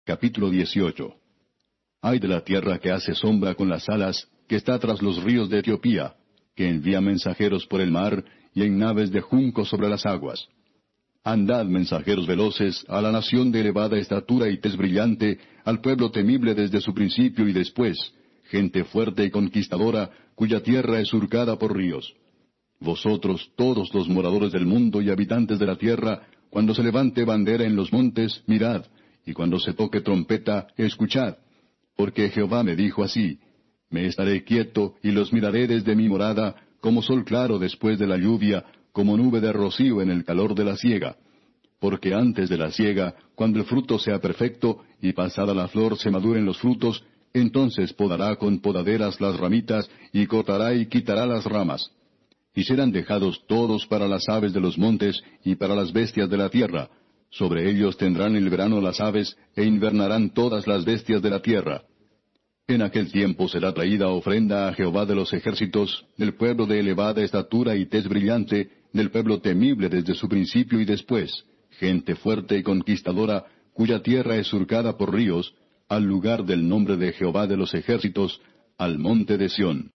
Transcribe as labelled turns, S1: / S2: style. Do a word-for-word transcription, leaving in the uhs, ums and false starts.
S1: Capítulo dieciocho. Ay de la tierra que hace sombra con las alas, que está tras los ríos de Etiopía, que envía mensajeros por el mar, y en naves de junco sobre las aguas. Andad, mensajeros veloces, a la nación de elevada estatura y tez brillante, al pueblo temible desde su principio y después, gente fuerte y conquistadora, cuya tierra es surcada por ríos. Vosotros, todos los moradores del mundo y habitantes de la tierra, cuando se levante bandera en los montes, mirad, y cuando se toque trompeta, escuchad. Porque Jehová me dijo así: Me estaré quieto, y los miraré desde mi morada, como sol claro después de la lluvia, como nube de rocío en el calor de la siega. Porque antes de la siega, cuando el fruto sea perfecto, y pasada la flor se maduren los frutos, entonces podará con podaderas las ramitas, y cortará y quitará las ramas. Y serán dejados todos para las aves de los montes, y para las bestias de la tierra. Sobre ellos tendrán el verano las aves, e invernarán todas las bestias de la tierra. En aquel tiempo será traída ofrenda a Jehová de los ejércitos, del pueblo de elevada estatura y tez brillante, del pueblo temible desde su principio y después, gente fuerte y conquistadora, cuya tierra es surcada por ríos, al lugar del nombre de Jehová de los ejércitos, al monte de Sión.